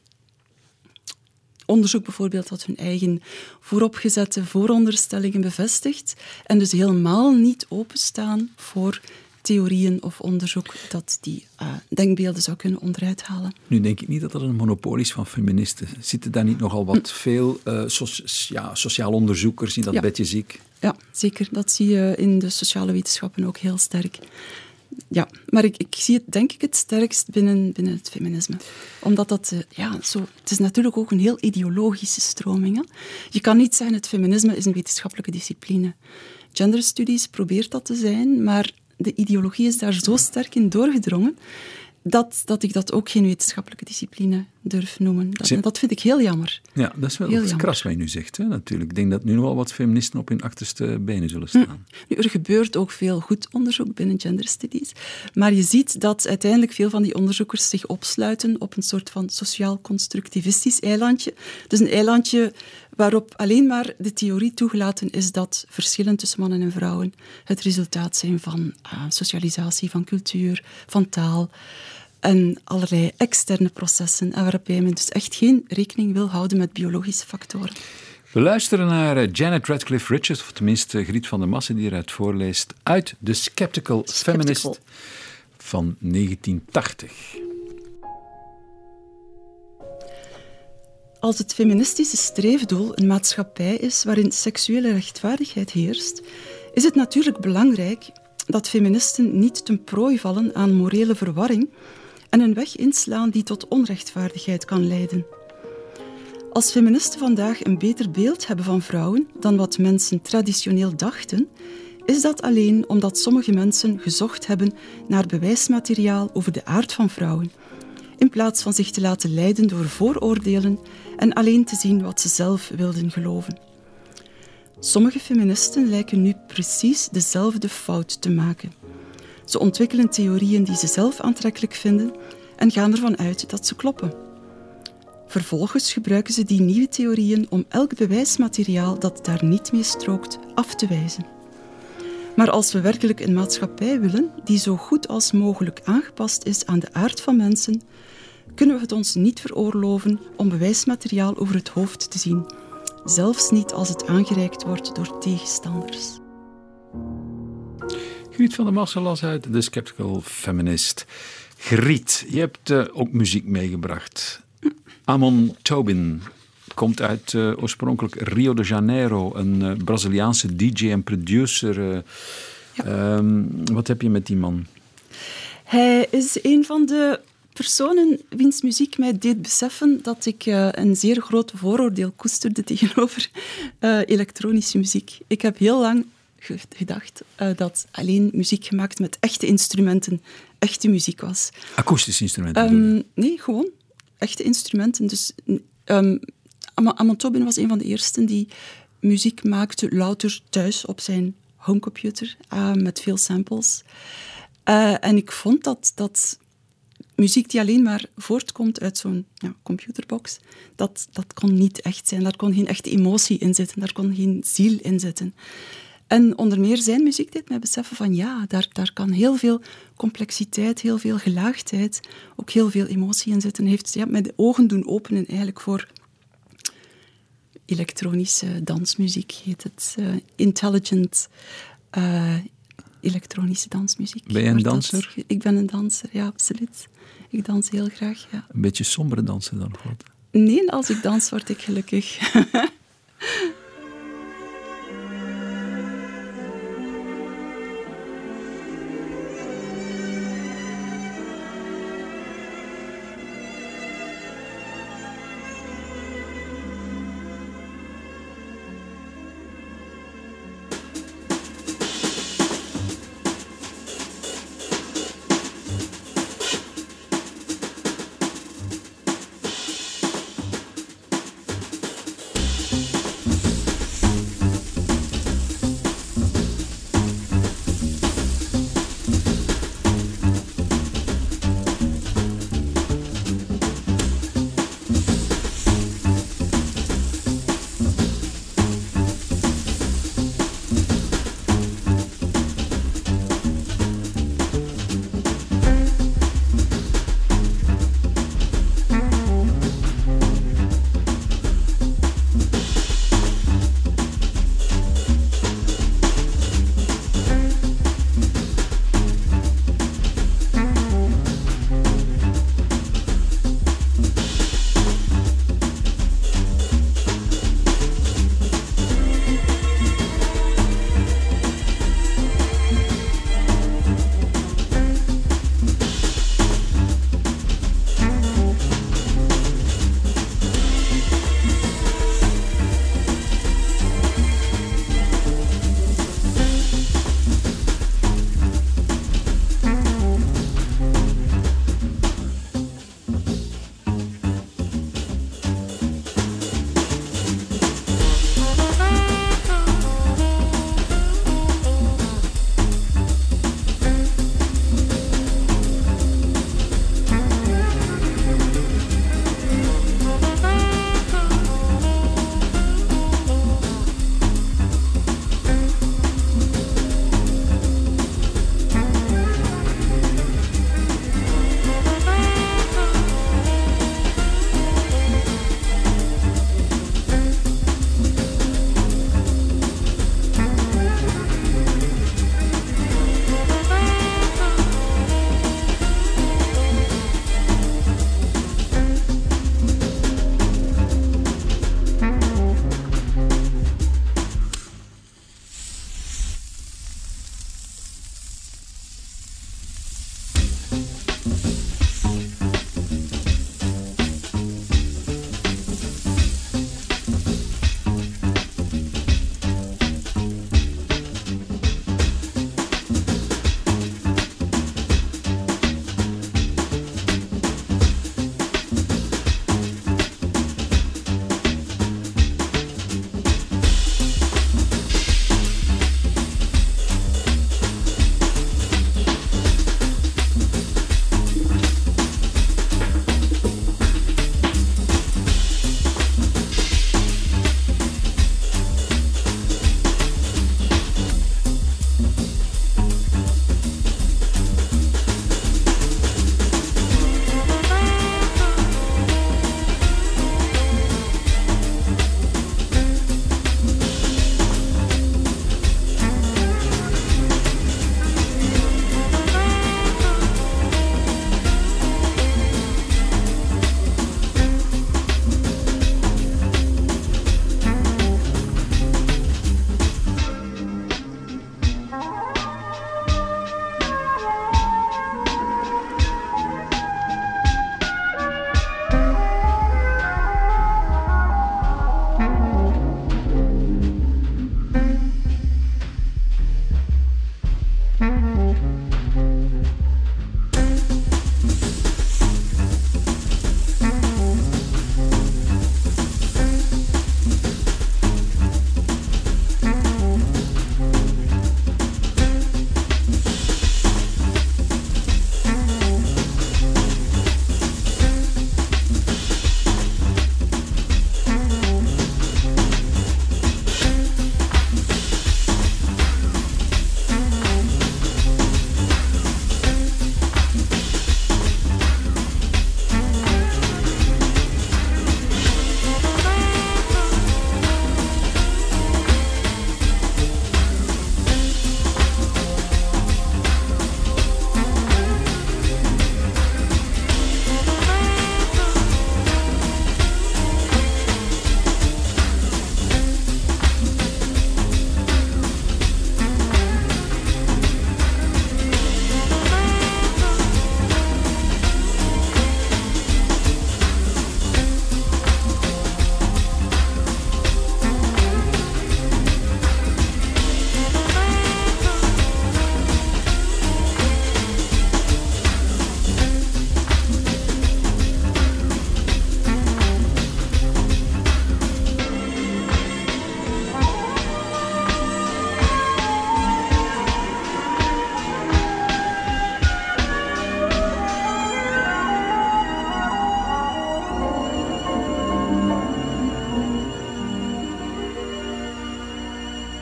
onderzoek bijvoorbeeld dat hun eigen vooropgezette vooronderstellingen bevestigt en dus helemaal niet openstaan voor theorieën of onderzoek dat die denkbeelden zou kunnen onderuit halen. Nu denk ik niet dat dat een monopolie is van feministen. Zitten daar niet nogal wat veel sociaal onderzoekers in dat bedje ziek? Ja, zeker. Dat zie je in de sociale wetenschappen ook heel sterk. Ja, maar ik zie het denk ik het sterkst binnen het feminisme. Omdat dat, het is natuurlijk ook een heel ideologische stroming. Hè? Je kan niet zeggen het feminisme is een wetenschappelijke discipline. Genderstudies probeert dat te zijn, maar de ideologie is daar zo sterk in doorgedrongen dat ik dat ook geen wetenschappelijke discipline durf noemen. Dat vind ik heel jammer. Ja, dat is wel heel kras wat je nu zegt, hè, natuurlijk. Ik denk dat nu wel wat feministen op hun achterste benen zullen staan. Nu, er gebeurt ook veel goed onderzoek binnen gender studies, maar je ziet dat uiteindelijk veel van die onderzoekers zich opsluiten op een soort van sociaal-constructivistisch eilandje. Dus een eilandje waarop alleen maar de theorie toegelaten is dat verschillen tussen mannen en vrouwen het resultaat zijn van socialisatie, van cultuur, van taal en allerlei externe processen, en waarbij men dus echt geen rekening wil houden met biologische factoren. We luisteren naar Janet Radcliffe Richards, of tenminste Griet van der Massen, die eruit voorleest, uit The Skeptical Feminist van 1980. Als het feministische streefdoel een maatschappij is waarin seksuele rechtvaardigheid heerst, is het natuurlijk belangrijk dat feministen niet ten prooi vallen aan morele verwarring en een weg inslaan die tot onrechtvaardigheid kan leiden. Als feministen vandaag een beter beeld hebben van vrouwen dan wat mensen traditioneel dachten, is dat alleen omdat sommige mensen gezocht hebben naar bewijsmateriaal over de aard van vrouwen, in plaats van zich te laten leiden door vooroordelen en alleen te zien wat ze zelf wilden geloven. Sommige feministen lijken nu precies dezelfde fout te maken. Ze ontwikkelen theorieën die ze zelf aantrekkelijk vinden en gaan ervan uit dat ze kloppen. Vervolgens gebruiken ze die nieuwe theorieën om elk bewijsmateriaal dat daar niet mee strookt af te wijzen. Maar als we werkelijk een maatschappij willen die zo goed als mogelijk aangepast is aan de aard van mensen, kunnen we het ons niet veroorloven om bewijsmateriaal over het hoofd te zien, zelfs niet als het aangereikt wordt door tegenstanders. Griet van der Massen las uit The Skeptical Feminist. Griet, je hebt ook muziek meegebracht. Amon Tobin komt uit oorspronkelijk Rio de Janeiro, een Braziliaanse DJ en producer. Wat heb je met die man? Hij is een van de personen wiens muziek mij deed beseffen dat ik een zeer groot vooroordeel koesterde tegenover elektronische muziek. Ik heb heel lang gedacht dat alleen muziek gemaakt met echte instrumenten echte muziek was. Akoestische instrumenten? Nee, gewoon echte instrumenten. Dus Amon Tobin was een van de eersten die muziek maakte louter thuis op zijn homecomputer met veel samples. En ik vond dat muziek die alleen maar voortkomt uit zo'n computerbox, dat kon niet echt zijn. Daar kon geen echte emotie in zitten, daar kon geen ziel in zitten. En onder meer zijn muziek deed mij beseffen van daar kan heel veel complexiteit, heel veel gelaagdheid, ook heel veel emotie in zitten. Heeft mij de ogen doen openen eigenlijk voor elektronische dansmuziek, heet het. Intelligent elektronische dansmuziek. Ben je een danser? Ik ben een danser, ja, absoluut. Ik dans heel graag, ja. Een beetje sombere dansen dan, wat? Nee, als ik dans word ik gelukkig.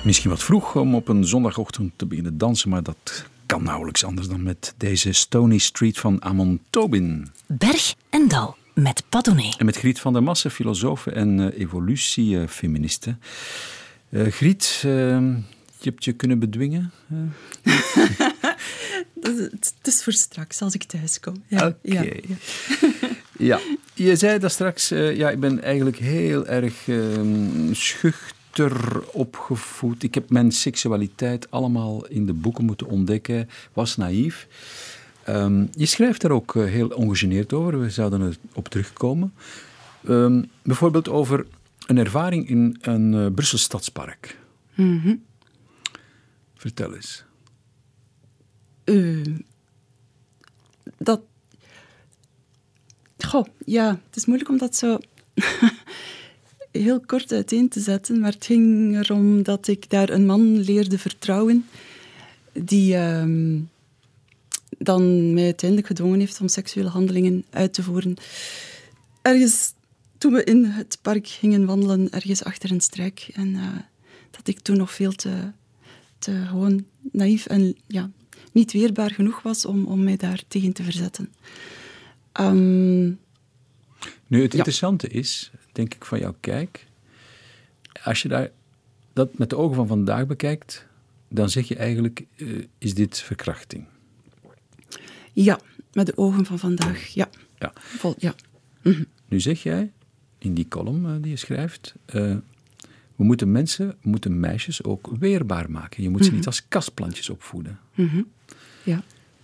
Misschien wat vroeg om op een zondagochtend te beginnen dansen, maar dat kan nauwelijks anders dan met deze Stony Street van Amon Tobin. Berg en Dal met Padone. En met Griet van der Masse, filosoof en evolutiefeministe. Griet, je hebt je kunnen bedwingen? Het is voor straks, als ik thuis kom. Ja, Oké. Ja, je zei dat straks, ik ben eigenlijk heel erg schuchter opgevoed. Ik heb mijn seksualiteit allemaal in de boeken moeten ontdekken. Was naïef. Je schrijft daar ook heel ongegeneerd over. We zouden er op terugkomen. Bijvoorbeeld over een ervaring in een Brussels stadspark. Mm-hmm. Vertel eens. Het is moeilijk om dat zo heel kort uiteen te zetten, maar het ging erom dat ik daar een man leerde vertrouwen die dan mij uiteindelijk gedwongen heeft om seksuele handelingen uit te voeren. Ergens, toen we in het park gingen wandelen, ergens achter een struik, en dat ik toen nog veel te gewoon naïef en niet weerbaar genoeg was om mij daar tegen te verzetten. Nu, het interessante is, denk ik, van jouw kijk, als je dat met de ogen van vandaag bekijkt, dan zeg je eigenlijk, is dit verkrachting? Ja, met de ogen van vandaag, ja. Ja. Mm-hmm. Nu zeg jij, in die column die je schrijft, we moeten meisjes ook weerbaar maken. Je moet ze niet als kastplantjes opvoeden. Mm-hmm. Ja.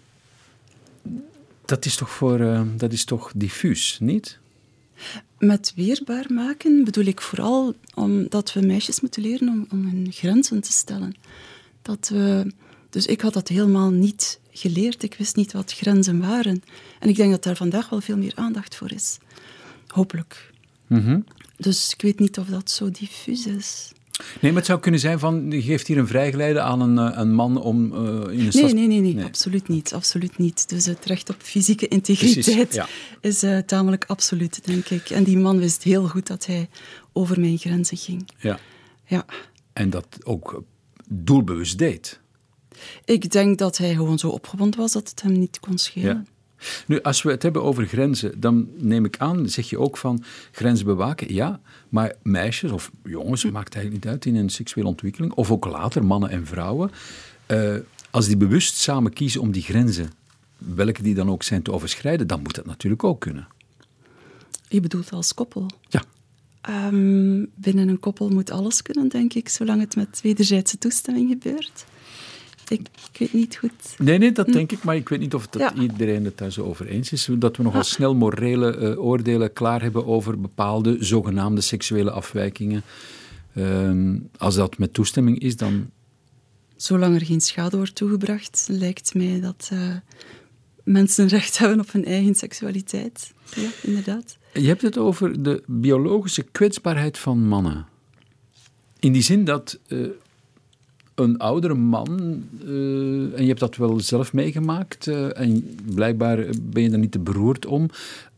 Dat is toch diffuus, niet? Met weerbaar maken bedoel ik vooral dat we meisjes moeten leren om hun grenzen te stellen. Dus ik had dat helemaal niet geleerd. Ik wist niet wat grenzen waren. En ik denk dat daar vandaag wel veel meer aandacht voor is. Hopelijk. Mm-hmm. Dus ik weet niet of dat zo diffuus is. Nee, maar het zou kunnen zijn van, je geeft hier een vrijgeleide aan een man om in een Nee, absoluut niet. Dus het recht op fysieke integriteit is tamelijk absoluut, denk ik. En die man wist heel goed dat hij over mijn grenzen ging. Ja. En dat ook doelbewust deed. Ik denk dat hij gewoon zo opgewonden was dat het hem niet kon schelen. Ja. Nu, als we het hebben over grenzen, dan neem ik aan, zeg je ook van grenzen bewaken, ja, maar meisjes of jongens, maakt eigenlijk niet uit in een seksuele ontwikkeling, of ook later mannen en vrouwen, als die bewust samen kiezen om die grenzen, welke die dan ook zijn, te overschrijden, dan moet dat natuurlijk ook kunnen. Je bedoelt als koppel? Ja. Binnen een koppel moet alles kunnen, denk ik, zolang het met wederzijdse toestemming gebeurt. Ik weet niet goed. Nee, dat denk ik, maar ik weet niet of iedereen het daar zo over eens is. Dat we nogal snel morele oordelen klaar hebben over bepaalde zogenaamde seksuele afwijkingen. Als dat met toestemming is, dan... Zolang er geen schade wordt toegebracht, lijkt mij dat mensen recht hebben op hun eigen seksualiteit. Ja, inderdaad. Je hebt het over de biologische kwetsbaarheid van mannen. In die zin dat... een oudere man, en je hebt dat wel zelf meegemaakt, en blijkbaar ben je daar niet te beroerd om,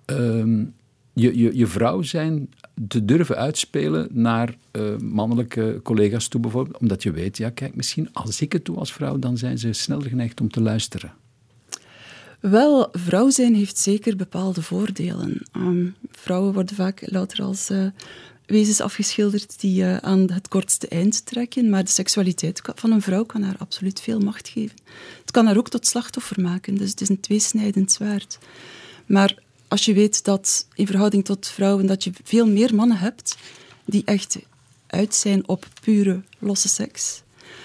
je vrouw zijn te durven uitspelen naar mannelijke collega's toe bijvoorbeeld, omdat je weet, kijk, misschien als ik het doe als vrouw, dan zijn ze sneller geneigd om te luisteren. Wel, vrouw zijn heeft zeker bepaalde voordelen. Vrouwen worden vaak louter als... wezens afgeschilderd die aan het kortste eind trekken, maar de seksualiteit van een vrouw kan haar absoluut veel macht geven. Het kan haar ook tot slachtoffer maken, dus het is een tweesnijdend zwaard. Maar als je weet dat in verhouding tot vrouwen dat je veel meer mannen hebt die echt uit zijn op pure losse seks,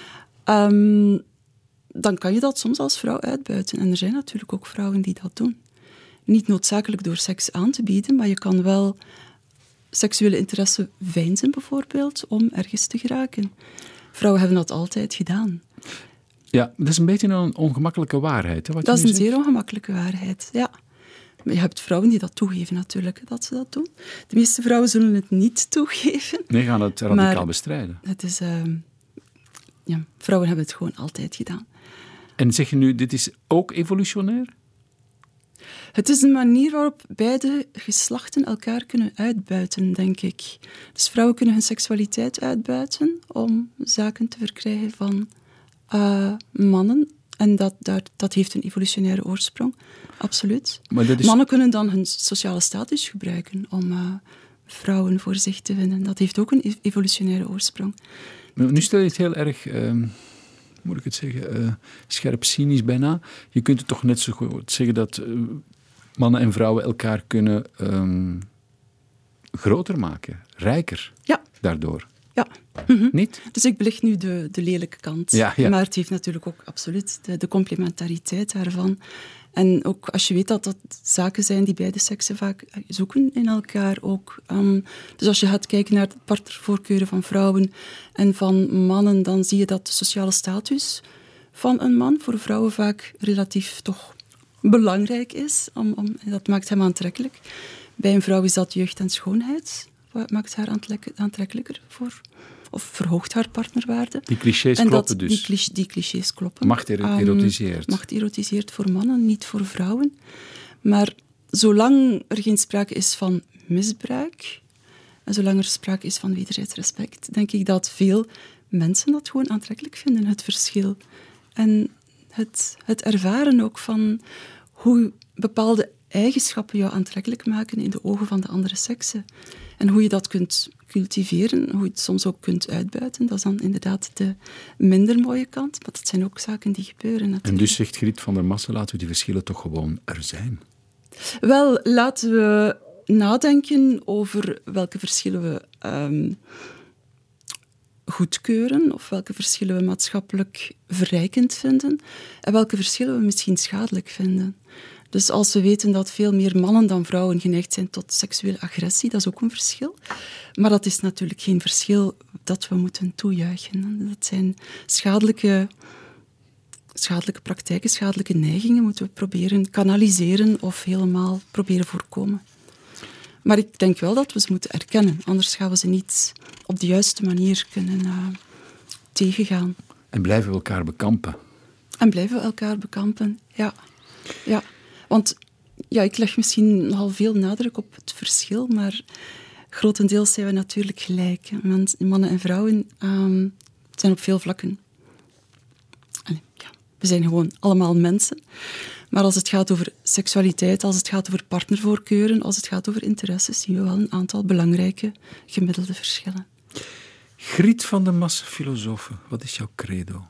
dan kan je dat soms als vrouw uitbuiten. En er zijn natuurlijk ook vrouwen die dat doen. Niet noodzakelijk door seks aan te bieden, maar je kan wel seksuele interesse veinzen bijvoorbeeld, om ergens te geraken. Vrouwen hebben dat altijd gedaan. Ja, dat is een beetje een ongemakkelijke waarheid. Hè, dat is een zeer ongemakkelijke waarheid, ja. Maar je hebt vrouwen die dat toegeven natuurlijk, dat ze dat doen. De meeste vrouwen zullen het niet toegeven. Nee, gaan het radicaal bestrijden. Het is, vrouwen hebben het gewoon altijd gedaan. En zeg je nu, dit is ook evolutionair? Het is een manier waarop beide geslachten elkaar kunnen uitbuiten, denk ik. Dus vrouwen kunnen hun seksualiteit uitbuiten om zaken te verkrijgen van mannen. En dat heeft een evolutionaire oorsprong, absoluut. Maar Mannen kunnen dan hun sociale status gebruiken om vrouwen voor zich te winnen. Dat heeft ook een evolutionaire oorsprong. Nu stel je het heel erg, moet ik het zeggen, scherp cynisch bijna. Je kunt het toch net zo goed zeggen dat mannen en vrouwen elkaar kunnen groter maken, rijker, daardoor. Ja. Niet? Dus ik belicht nu de lelijke kant. Ja. Maar het heeft natuurlijk ook absoluut de complementariteit daarvan. En ook als je weet dat dat zaken zijn die beide seksen vaak zoeken in elkaar ook. Dus als je gaat kijken naar de partnervoorkeuren van vrouwen en van mannen, dan zie je dat de sociale status van een man voor vrouwen vaak relatief toch belangrijk is. Dat maakt hem aantrekkelijk. Bij een vrouw is dat jeugd en schoonheid. Wat maakt haar aantrekkelijker voor? Of verhoogt haar partnerwaarde. Die clichés en kloppen dat, dus. Die clichés kloppen. Macht erotiseert. Macht erotiseert voor mannen, niet voor vrouwen. Maar zolang er geen sprake is van misbruik, en zolang er sprake is van wederzijds respect, denk ik dat veel mensen dat gewoon aantrekkelijk vinden, het verschil. En het ervaren ook van hoe bepaalde eigenschappen jou aantrekkelijk maken in de ogen van de andere sekse. En hoe je dat kunt cultiveren, hoe je het soms ook kunt uitbuiten. Dat is dan inderdaad de minder mooie kant. Maar dat zijn ook zaken die gebeuren natuurlijk. En dus zegt Griet van der Massen, laten we die verschillen toch gewoon er zijn. Wel, laten we nadenken over welke verschillen we goedkeuren of welke verschillen we maatschappelijk verrijkend vinden en welke verschillen we misschien schadelijk vinden. Dus als we weten dat veel meer mannen dan vrouwen geneigd zijn tot seksuele agressie, dat is ook een verschil. Maar dat is natuurlijk geen verschil dat we moeten toejuichen. Dat zijn schadelijke praktijken, schadelijke neigingen moeten we proberen kanaliseren of helemaal proberen voorkomen. Maar ik denk wel dat we ze moeten erkennen, anders gaan we ze niet op de juiste manier kunnen tegengaan. En blijven we elkaar bekampen. Ja. Want ik leg misschien nogal veel nadruk op het verschil, maar grotendeels zijn we natuurlijk gelijk. Want mannen en vrouwen zijn op veel vlakken. We zijn gewoon allemaal mensen. Maar als het gaat over seksualiteit, als het gaat over partnervoorkeuren, als het gaat over interesses, zien we wel een aantal belangrijke gemiddelde verschillen. Griet van der Massen, filosofe, wat is jouw credo?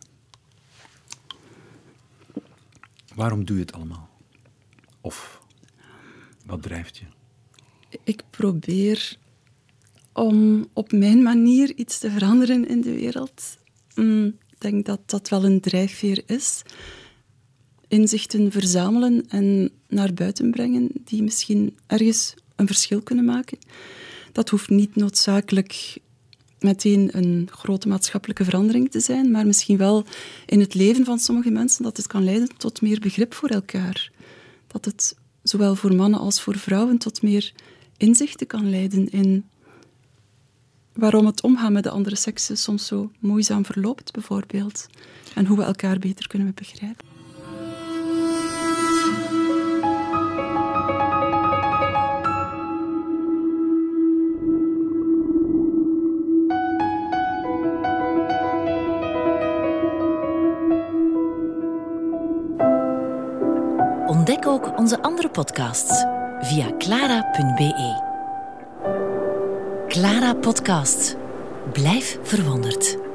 Waarom doe je het allemaal? Of wat drijft je? Ik probeer om op mijn manier iets te veranderen in de wereld. Ik denk dat dat wel een drijfveer is. Inzichten verzamelen en naar buiten brengen die misschien ergens een verschil kunnen maken. Dat hoeft niet noodzakelijk meteen een grote maatschappelijke verandering te zijn, maar misschien wel in het leven van sommige mensen dat het kan leiden tot meer begrip voor elkaar. Dat het zowel voor mannen als voor vrouwen tot meer inzichten kan leiden in waarom het omgaan met de andere seksen soms zo moeizaam verloopt, bijvoorbeeld. En hoe we elkaar beter kunnen begrijpen. Ontdek ook onze andere podcasts via clara.be. Clara Podcasts. Blijf verwonderd.